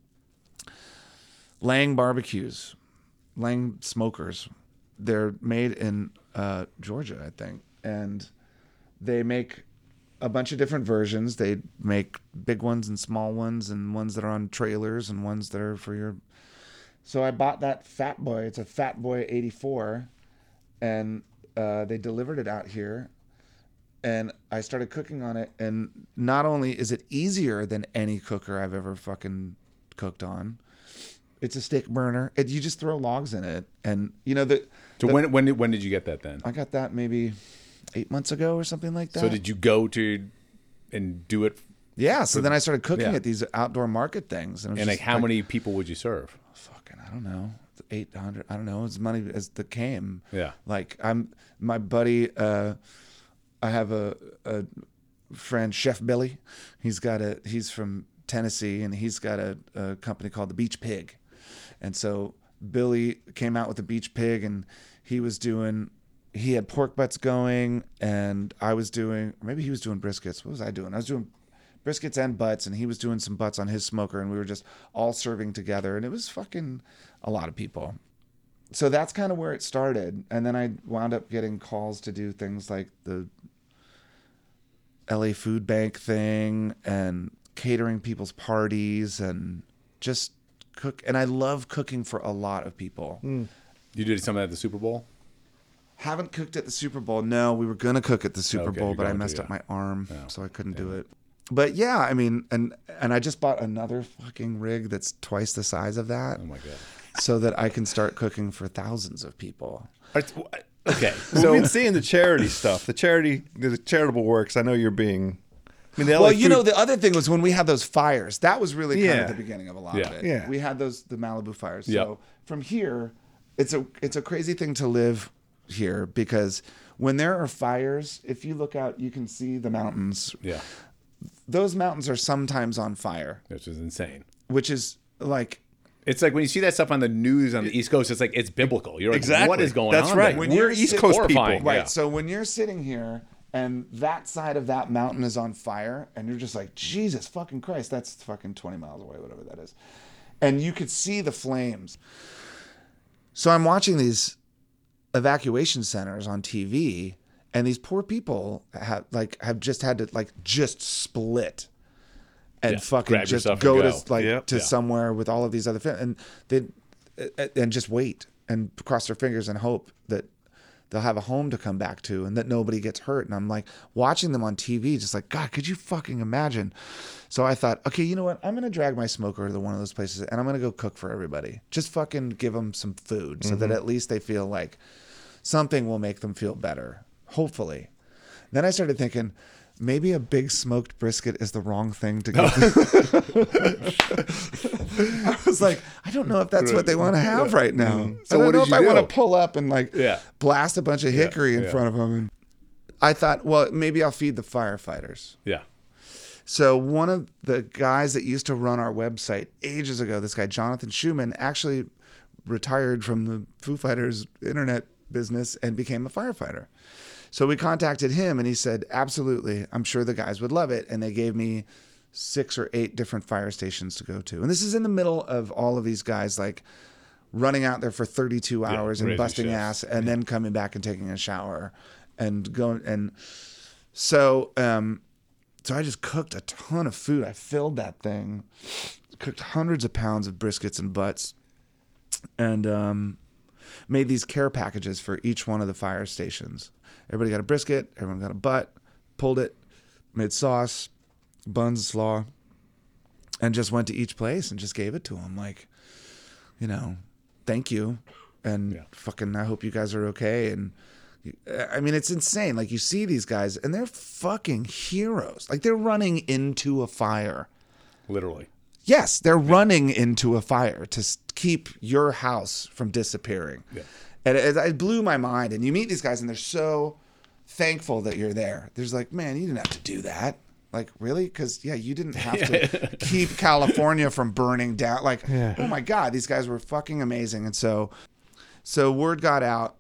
Barbecues, Lang Smokers. They're made in Georgia, I think. And they make a bunch of different versions. They make big ones and small ones and ones that are on trailers and ones that are for your... So I bought that Fat Boy. It's a Fat Boy 84. And they delivered it out here. And I started cooking on it. And not only is it easier than any cooker I've ever fucking cooked on, it's a stick burner. You just throw logs in it. And, you know, when did you get that then? I got that maybe 8 months ago or something like that. So did you go to and do it? Yeah. So then I started cooking at these outdoor market things. And like how many people would you serve? Fucking, I don't know. 800. I don't know. As many as that came. Yeah. Like my buddy, I have a friend, Chef Billy. He's from Tennessee, and he's got a company called the Beach Pig. And so Billy came out with the Beach Pig, and he had pork butts going, and I was doing, maybe he was doing briskets. What was I doing? I was doing briskets and butts, and he was doing some butts on his smoker, and we were just all serving together, and it was fucking a lot of people. So that's kind of where it started. And then I wound up getting calls to do things like the LA Food Bank thing and catering people's parties and just cook. And I love cooking for a lot of people. You did some of that at the Super Bowl? Haven't cooked at the Super Bowl. No, we were going to cook at the Super Okay, Bowl, you're but I going to, messed up yeah. my arm, so I couldn't do it. But yeah, I mean, and I just bought another fucking rig that's twice the size of that. Oh my God. So that I can start cooking for thousands of people. Okay. So So we've been seeing the charity stuff, the charitable works. I know you're being. I mean, the LA Well, you food- know, the other thing was when we had those fires. That was really kind Yeah. of the beginning of a lot Yeah. of it. Yeah. We had the Malibu fires. Yep. So from here, it's a crazy thing to live here, because when there are fires, if you look out, you can see the mountains. yeah, Those mountains are sometimes on fire, which is insane. which is like, It's like when you see that stuff on the news on the East Coast, it's like it's biblical. You're like, Exactly. what is going That's on? right. there? When you're We're East sit- Coast people. horrifying. right. Yeah. So when you're sitting here and that side of that mountain is on fire, and you're just like, Jesus fucking Christ, that's fucking 20 miles away, whatever that is. And you could see the flames. So I'm watching these evacuation centers on TV, and these poor people have just had to just split and fucking grab just yourself go and go. to somewhere with all of these other and just wait and cross their fingers and hope that they'll have a home to come back to and that nobody gets hurt. And I'm like watching them on TV, just like, God, could you fucking imagine? So I thought, okay, you know what? I'm going to drag my smoker to one of those places and I'm going to go cook for everybody. Just fucking give them some food so that at least they feel like something will make them feel better. Hopefully. Then I started thinking, maybe a big smoked brisket is the wrong thing to give. I was like, I don't know if that's what they want to have right now. So I what don't know did if you I do? want to pull up and blast a bunch of hickory in yeah. front of them. And I thought, well, maybe I'll feed the firefighters. Yeah. So one of the guys that used to run our website ages ago, this guy Jonathan Schumann, actually retired from the Foo Fighters internet business and became a firefighter. So we contacted him and he said, absolutely, I'm sure the guys would love it. And they gave me 6 or 8 different fire stations to go to. And this is in the middle of all of these guys like running out there for 32 hours and crazy busting shifts. ass and then coming back and taking a shower and going. And so I just cooked a ton of food. I filled that thing, cooked hundreds of pounds of briskets and butts, and made these care packages for each one of the fire stations. Everybody got a brisket, everyone got a butt, pulled it, made sauce, buns, slaw, and just went to each place and just gave it to them. Like, you know, thank you. And fucking, I hope you guys are okay. And I mean, it's insane. Like, you see these guys and they're fucking heroes. Like, they're running into a fire. Literally. Yes, they're running into a fire to keep your house from disappearing. Yeah. And it blew my mind. And you meet these guys and they're so thankful that you're there. There's like, man, you didn't have to do that. Like, really? Because, you didn't have to keep California from burning down. Like, oh my God, these guys were fucking amazing. And so word got out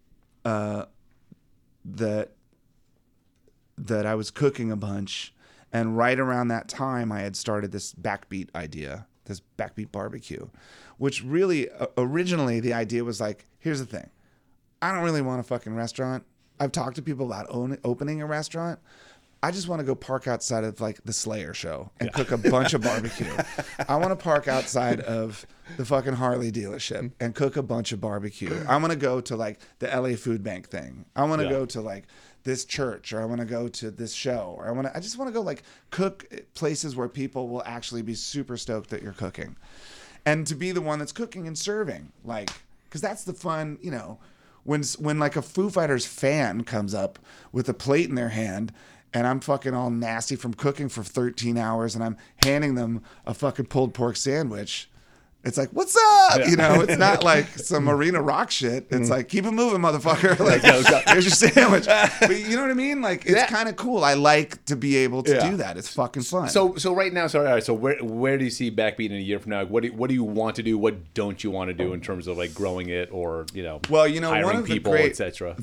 that I was cooking a bunch. And right around that time, I had started this backbeat idea, this backbeat barbecue, which really originally the idea was like, here's the thing. I don't really want a fucking restaurant. I've talked to people about opening a restaurant. I just want to go park outside of like the Slayer show and cook a bunch of barbecue. I want to park outside of the fucking Harley dealership and cook a bunch of barbecue. I want to go to like the LA Food Bank thing. I want to go to like this church, or I want to go to this show, or I just want to go like cook places where people will actually be super stoked that you're cooking, and to be the one that's cooking and serving, like, because that's the fun, you know, when like a Foo Fighters fan comes up with a plate in their hand. And I'm fucking all nasty from cooking for 13 hours and I'm handing them a fucking pulled pork sandwich. It's like, what's up? Yeah. You know, it's not like some arena rock shit. It's like, keep it moving, motherfucker. Like, here's your sandwich. But you know what I mean? Like, it's kind of cool. I like to be able to do that. It's fucking fun. So right now, all right, so where do you see Backbeat in a year from now? What do you want to do? What don't you want to do in terms of like growing it or, well, you know, hiring one of people, the great, etc.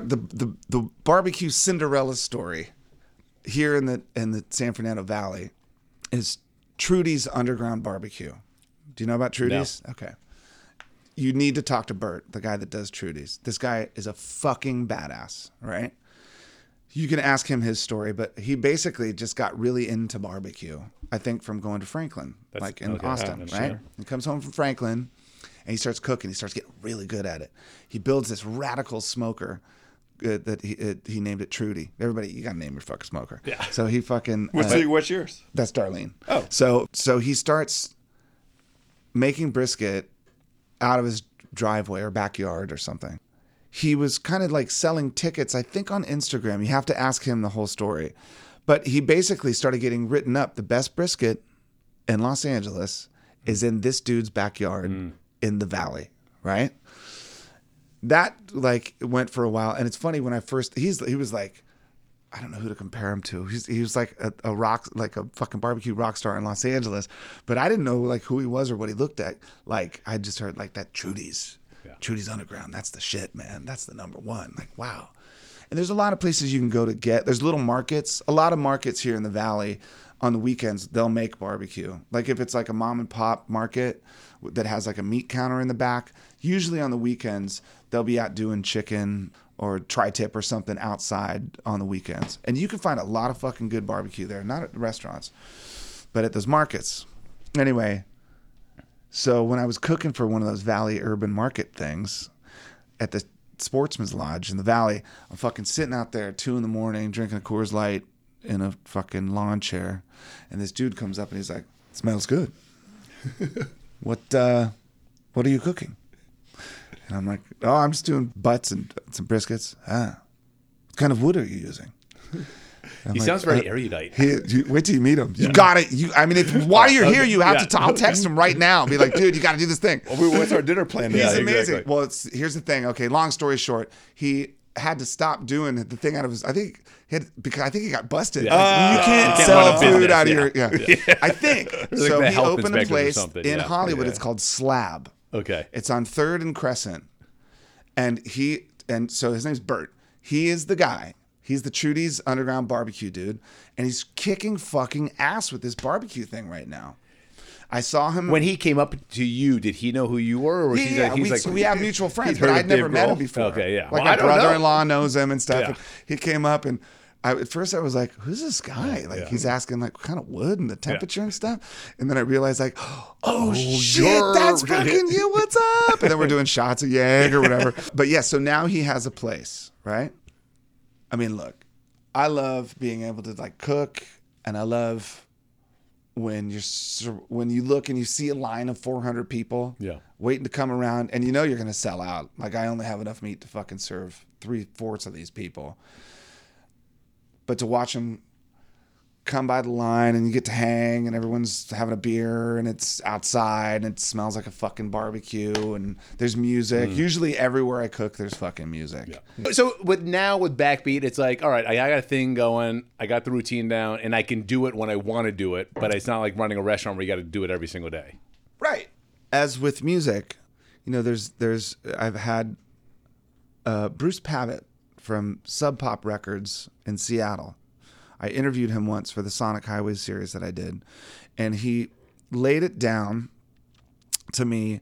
The barbecue Cinderella story here in the San Fernando Valley is Trudy's Underground Barbecue. Do you know about Trudy's? No. Okay. You need to talk to Bert, the guy that does Trudy's. This guy is a fucking badass, right? You can ask him his story, but he basically just got really into barbecue, I think, from going to Franklin, in Austin, right? Sure. He comes home from Franklin and he starts cooking. He starts getting really good at it. He builds this radical smoker that he named it Trudy. Everybody, you gotta name your fucking smoker. Yeah. So he fucking what's yours? That's Darlene. Oh. So he starts making brisket out of his driveway or backyard or something. He was kind of like selling tickets, I think, on Instagram. You have to ask him the whole story. But he basically started getting written up. The best brisket in Los Angeles is in this dude's backyard in the valley, right? That like went for a while. And it's funny, when I first, he was like, I don't know who to compare him to. He was like a rock, like a fucking barbecue rock star in Los Angeles, but I didn't know like who he was or what he looked at. Like, I just heard like that Trudy's Underground. That's the shit, man. That's the number one. Like, wow. And there's a lot of places you can go to get. There's little markets. A lot of markets here in the Valley on the weekends, they'll make barbecue. Like if it's like a mom and pop market that has like a meat counter in the back, usually on the weekends, they'll be out doing chicken or tri-tip or something outside on the weekends. And you can find a lot of fucking good barbecue there, not at the restaurants, but at those markets. Anyway, so when I was cooking for one of those Valley Urban Market things at the Sportsman's Lodge in the Valley, I'm fucking sitting out there at 2 a.m. drinking a Coors Light in a fucking lawn chair. And this dude comes up and he's like, "Smells good. What are you cooking?" And I'm like, "Oh, I'm just doing butts and some briskets." "Ah, what kind of wood are you using?" He sounds very erudite. Wait till you meet him. You got it. While you're here, you have to. I'll text him right now and be like, "Dude, you got to do this thing." Well, what's our dinner plan? He's Yeah, amazing. exactly. Well, here's the thing. Okay, long story short, he had to stop doing the thing out of his. Because I think he got busted. Yeah. Like, you can't run sell a food business, out of yeah. your. Yeah. I think Like so. the He health opened a inspectors or place something. in Yeah. Hollywood. Yeah. It's called Slab. Okay. It's on 3rd and Crescent, and so his name's Bert. He is the guy. He's the Trudy's Underground Barbecue dude, and he's kicking fucking ass with this barbecue thing right now. I saw him When he came up to you, did he know who you were? Or was he Yeah, like, we have mutual friends, he's but heard of I'd never Dave met Grohl? him before. Okay, yeah. Like Well, my I don't know. brother-in-law knows him and stuff. Yeah. And he came up, and at first I was like, "Who's this guy?" Like he's asking like what kind of wood and the temperature and stuff. And then I realized like, "Oh shit, that's fucking you. What's up?" And then we're doing shots of Yag or whatever. But yeah, so now he has a place, right? I mean, look, I love being able to like cook, and I love when you look and you see a line of 400 people waiting to come around, and you know you're going to sell out. Like I only have enough meat to fucking serve 3/4 of these people. But to watch them come by the line and you get to hang and everyone's having a beer and it's outside and it smells like a fucking barbecue and there's music. Usually everywhere I cook, there's fucking music. Yeah. So with Backbeat, it's like, all right, I got a thing going, I got the routine down, and I can do it when I want to do it, but it's not like running a restaurant where you got to do it every single day. Right. As with music, I've had Bruce Pavitt from Sub Pop Records in Seattle. I interviewed him once for the Sonic Highways series that I did, and he laid it down to me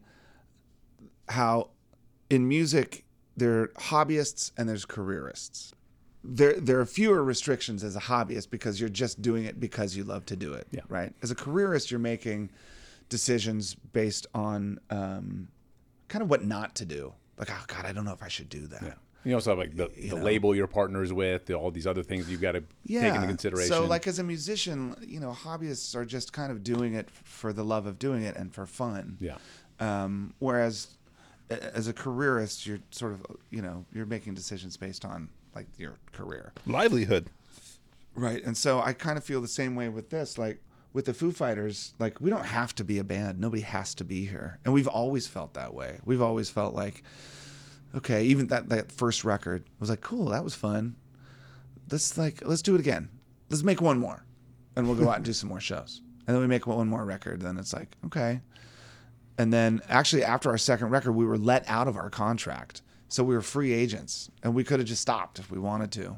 how in music there are hobbyists and there's careerists. There are fewer restrictions as a hobbyist because you're just doing it because you love to do it, right? As a careerist, you're making decisions based on kind of what not to do. Like, oh God, I don't know if I should do that. Yeah. You also have like the label you're partners with, all these other things you've got to take into consideration. So like as a musician, hobbyists are just kind of doing it for the love of doing it and for fun. Yeah. Whereas as a careerist, you're sort of, you're making decisions based on like your career. Livelihood. Right. And so I kind of feel the same way with this. Like with the Foo Fighters, like we don't have to be a band. Nobody has to be here. And we've always felt that way. We've always felt like, okay, even that first record was like, cool, that was fun. Let's do it again. Let's make one more. And we'll go out and do some more shows. And then we make one more record. Then it's like, okay. And then actually after our second record, we were let out of our contract. So we were free agents and we could have just stopped if we wanted to.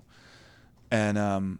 And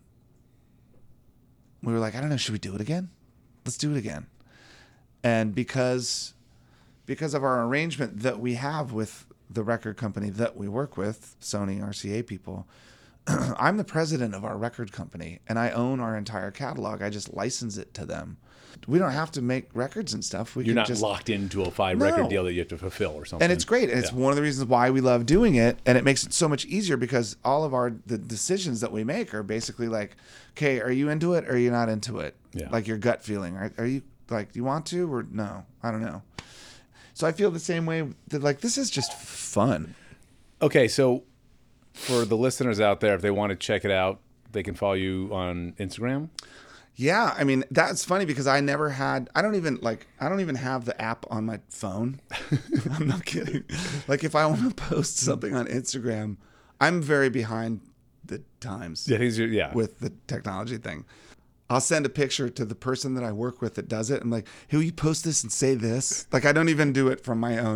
we were like, I don't know, should we do it again? Let's do it again. And because of our arrangement that we have with the record company that we work with, Sony RCA people, I'm the president of our record company and I own our entire catalog. I just license it to them. We don't have to make records and stuff. You're not locked into a 5-record deal that you have to fulfill or something. And it's great. And it's one of the reasons why we love doing it. And it makes it so much easier because all of the decisions that we make are basically like, okay, are you into it or are you not into it? Yeah. Like your gut feeling. Are you like, do you want to or no? I don't know. So I feel the same way that like, this is just fun. Okay. So for the listeners out there, if they want to check it out, they can follow you on Instagram. Yeah, I mean that's funny because I don't even have the app on my phone. I'm not kidding. Like if I want to post something on Instagram, I'm very behind the times. With the technology thing. I'll send a picture to the person that I work with that does it. I'm like, hey, will you post this and say this? Like I don't even do it from my own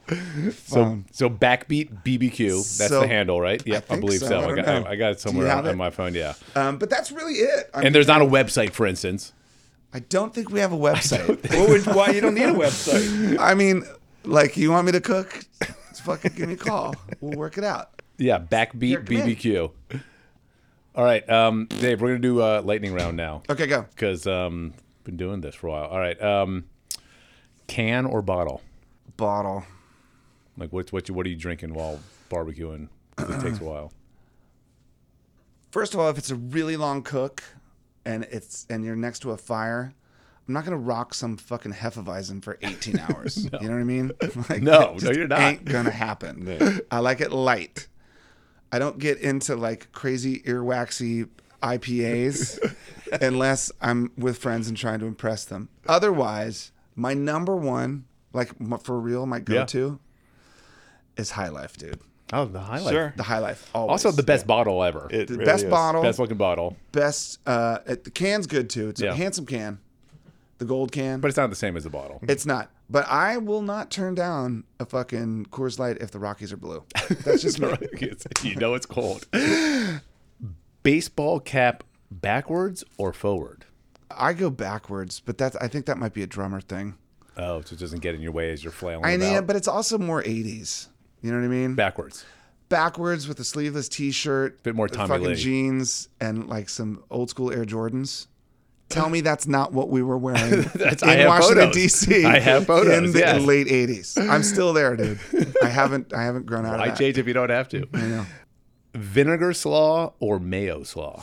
So Backbeat BBQ, that's So, the handle, right? Yep, I think believe so. so. I don't know. I got it Do you somewhere have on it? my phone, yeah. But that's really it. I mean, And there's not a website, for instance. I don't think we have a website. Why you don't need a website? I mean, like, you want me to cook? Just fucking give me a call. We'll work it out. Yeah, Backbeat Here, come in. BBQ. All right, Dave, we're going to do a lightning round now. Okay, go. Because been doing this for a while. All right, can or bottle? Bottle. Like, what are you drinking while barbecuing? 'Cause it takes a while. First of all, if it's a really long cook and you're next to a fire, I'm not gonna rock some fucking Hefeweizen for 18 hours. You know what I mean? Like, No, it no, you're not. Ain't gonna happen. I like it light. I don't get into like crazy earwaxy IPAs unless I'm with friends and trying to impress them. Otherwise, my number one, like for real, my go-to is High Life, dude. Oh, the highlight. Sure. The High Life. Always. Also, the best bottle ever. It The really best is. bottle. Best looking bottle. Best. The can's good too. It's Yeah. a handsome can. The gold can. But it's not the same as the bottle. It's not. But I will not turn down a fucking Coors Light if the Rockies are blue. That's just me. You know it's cold. Baseball cap backwards or forward? I go backwards, but I think that might be a drummer thing. Oh, so it doesn't get in your way as you're flailing I about. mean, but it's also more 80s. You know what I mean? Backwards. Backwards with a sleeveless T-shirt, Bit more with Tommy fucking Lee. jeans, and like some old school Air Jordans. Tell me that's not what we were wearing I in have Washington photos. D.C. I have photos, in the yes. late 80s. I'm still there, dude. I haven't grown out Why of that. change if you don't have to? I know. Vinegar slaw or mayo slaw?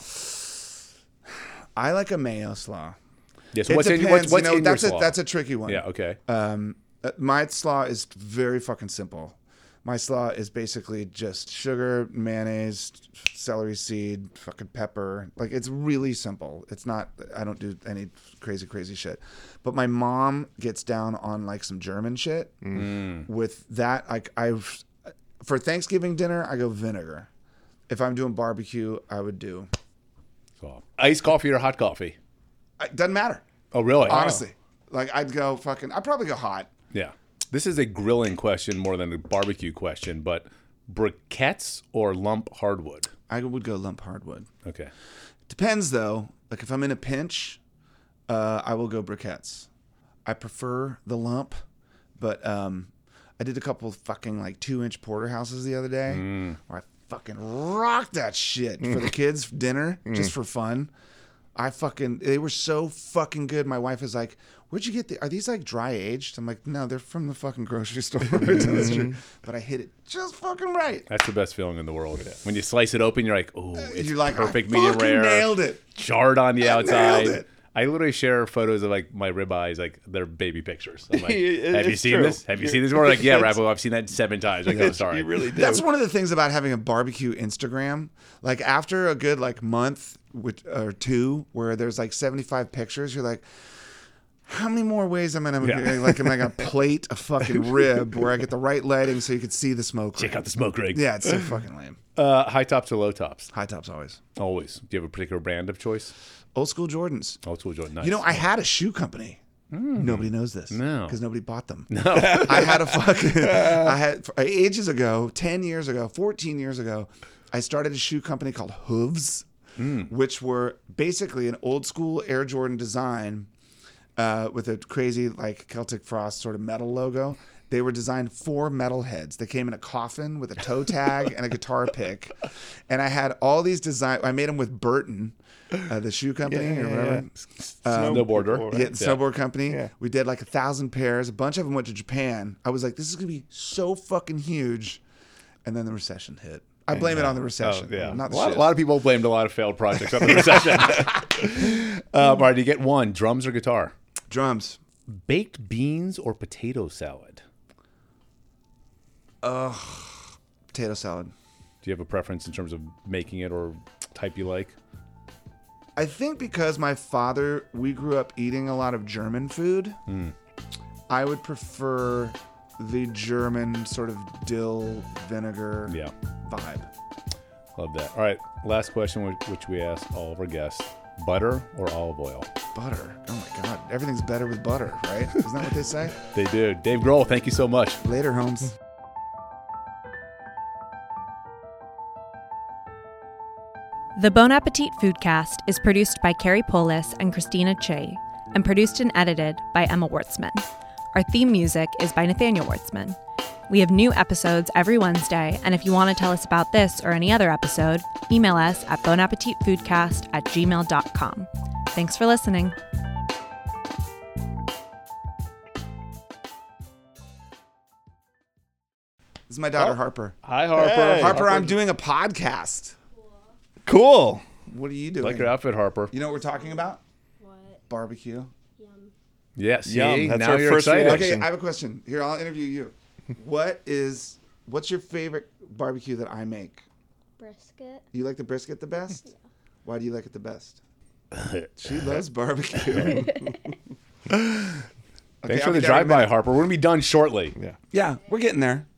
I like a mayo slaw. Yes. It what's depends. in, what's you know, in that's your a slaw? that's a tricky one. Yeah. Okay. My slaw is very fucking simple. My slaw is basically just sugar, mayonnaise, celery seed, fucking pepper. Like, it's really simple. It's not, I don't do any crazy shit. But my mom gets down on like some German shit. With that, like, for Thanksgiving dinner, I go vinegar. If I'm doing barbecue, I would do. Slaw. Iced coffee or hot coffee? It doesn't matter. Oh, really? Honestly. Like, I'd probably go hot. Yeah. This is a grilling question more than a barbecue question, but briquettes or lump hardwood? I would go lump hardwood. Okay. Depends though. Like if I'm in a pinch, I will go briquettes. I prefer the lump, but I did a couple fucking like 2-inch porterhouses the other day where I fucking rocked that shit for the kids' dinner just for fun. They were so fucking good. My wife was like, "Where'd you get are these like dry aged?" I'm like, "No, they're from the fucking grocery store." But I hit it just fucking right. That's the best feeling in the world. When you slice it open, you're like, oh, it's You're like, perfect I medium fucking rare. nailed it. Charred on the outside. nailed it. I literally share photos of like my ribeyes, like they're baby pictures. I'm like, It- have you it's seen true. this? Have you seen this? We're like, yeah, Rabbo, I've seen that 7 times. Like, oh, sorry. You really do. That's one of the things about having a barbecue Instagram. Like after a good like month or two where there's like 75 pictures, you're like, how many more ways am I gonna plate a fucking rib where I get the right lighting so you can see the smoke? Check out the smoke rig. Yeah, it's so fucking lame. High tops or low tops? High tops always. Always. Do you have a particular brand of choice? Old school Jordans. Old school Jordan. Nice. You know, I had a shoe company. Nobody knows this. No. Because nobody bought them. No. I had ages ago, 10 years ago, 14 years ago, I started a shoe company called Hooves, which were basically an old school Air Jordan design with a crazy like Celtic Frost sort of metal logo. They were designed for metalheads. They came in a coffin with a toe tag and a guitar pick. And I had all these designs. I made them with Burton, the shoe company or whatever. Snowboarder. Yeah, the snowboard company. Yeah. We did like 1,000 pairs. A bunch of them went to Japan. I was like, this is going to be so fucking huge. And then the recession hit. I blame it on the recession. Oh, yeah. Not the a shit. lot of people blamed a lot of failed projects on the recession. All right, you get one. Drums or guitar? Drums. Baked beans or potato salad? Potato salad. Do you have a preference in terms of making it or type you like? I think because we grew up eating a lot of German food, I would prefer the German sort of dill vinegar Yeah. vibe. Love that. All right, last question, which we ask all of our guests. Butter or olive oil? Butter. Oh my God. Everything's better with butter, right? Isn't that what they say? They do. Dave Grohl, thank you so much. Later, Holmes. The Bon Appetit Foodcast is produced by Carrie Polis and Christina Che, and produced and edited by Emma Wartzman. Our theme music is by Nathaniel Wartzman. We have new episodes every Wednesday, and if you want to tell us about this or any other episode, email us at bonappetitfoodcast@gmail.com. Thanks for listening. This is my daughter, Harper. Hi, Harper. Hey. Harper, I'm doing a podcast. Cool. What are you doing? Like your outfit, Harper. You know what we're talking about? What? Barbecue. Yum. Yeah, see? Yum. That's Now our you're first excited. reaction. Okay, I have a question. Here, I'll interview you. What's your favorite barbecue that I make? Brisket. You like the brisket the best? Yeah. Why do you like it the best? She loves barbecue. Thanks for the drive-by, Harper. We're going to be done shortly. Yeah. Yeah, we're getting there.